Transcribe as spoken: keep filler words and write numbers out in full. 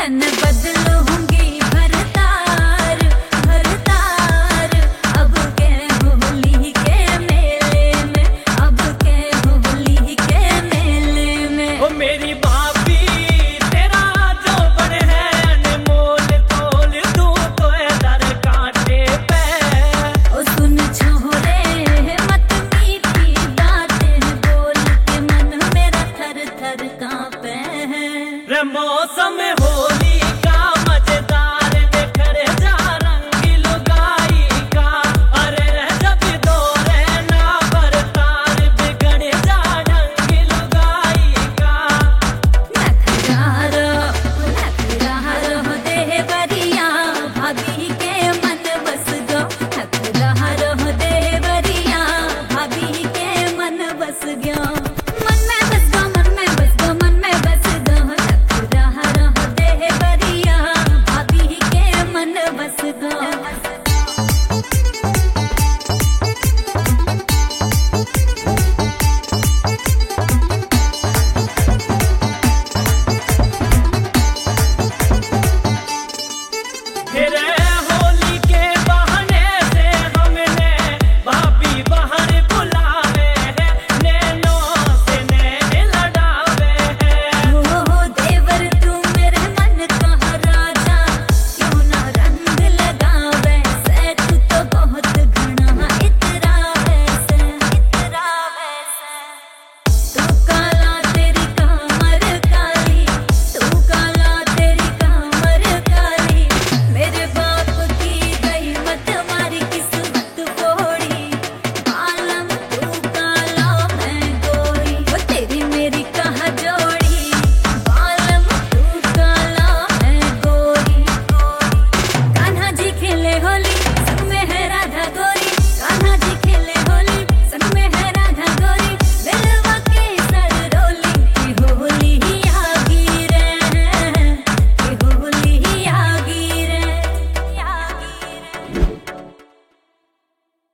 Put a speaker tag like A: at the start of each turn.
A: मन बदलूंगी भरतार भरतार। अब के होली के मेले में, अब के होली के मेले में।
B: ओ मेरी भाभी तेरा जो बन है अनमोल तोल दूं तो दर कांटे पे।
A: ओ सुन छोरे मत मीठी बातें बोल के मन मेरा थर थर कांपे है।
B: रे मौसम